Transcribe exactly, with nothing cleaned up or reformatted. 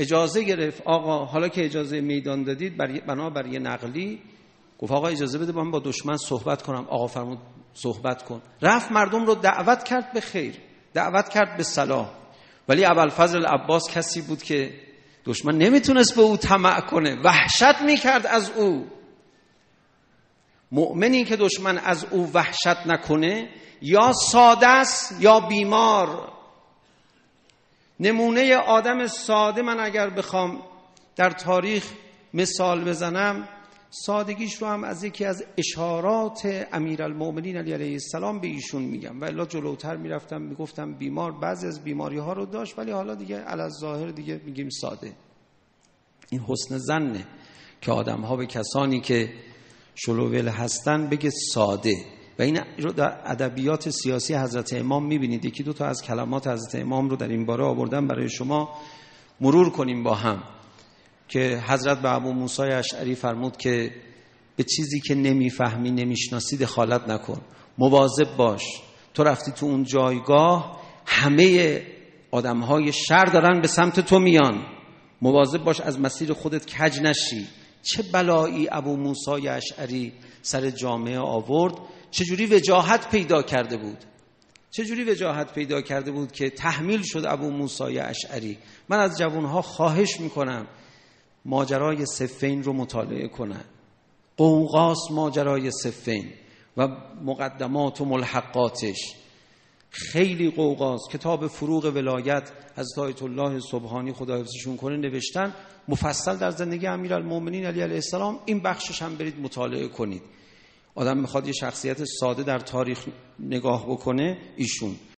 اجازه گرفت آقا حالا که اجازه میدان دادید بنابر یه نقلی، گفت آقا اجازه بده من با دشمن صحبت کنم. آقا فرمود صحبت کن. رفت مردم رو دعوت کرد به خیر، دعوت کرد به صلاح. ولی ابوالفضل العباس کسی بود که دشمن نمیتونست به او طمع کنه، وحشت میکرد از او. مؤمنی که دشمن از او وحشت نکنه یا ساده است یا بیمار. نمونه آدم ساده من اگر بخوام در تاریخ مثال بزنم، سادگیش رو هم از یکی از اشارات امیرالمؤمنین علی علیه السلام به ایشون میگم، و الا جلوتر میرفتم میگفتم بیمار، بعضی از بیماری ها رو داشت ولی حالا دیگه علی الظاهر دیگه میگیم ساده. این حسن ظنه که آدم ها به کسانی که شلوول هستن بگه ساده. و این رو در ادبیات سیاسی حضرت امام میبینید. یکی دو تا از کلمات حضرت امام رو در این باره آوردم برای شما مرور کنیم با هم، که حضرت به ابو موسی اشعری فرمود که به چیزی که نمیفهمی نمیشناسی دخالت نکن، مواظب باش. تو رفتی تو اون جایگاه، همه آدمهای شر دارن به سمت تو میان، مواظب باش از مسیر خودت کج نشی. چه بلایی ابو موسی اشعری سر جامعه آورد، چجوری وجاهت پیدا کرده بود، چجوری وجاهت پیدا کرده بود که تحمیل شد ابو موسی اشعری. من از جوانها خواهش میکنم ماجرای صفین رو مطالعه کنن. قوقاس ماجرای صفین و مقدمات و ملحقاتش خیلی قوقاس. کتاب فروغ ولایت حضرت آیت الله سبحانی خدا حفظشون کنه نوشتن مفصل در زندگی امیرالمؤمنین علی علیه السلام. این بخشش هم برید مطالعه کنید. آدم میخواد یه شخصیت ساده در تاریخ نگاه بکنه، ایشون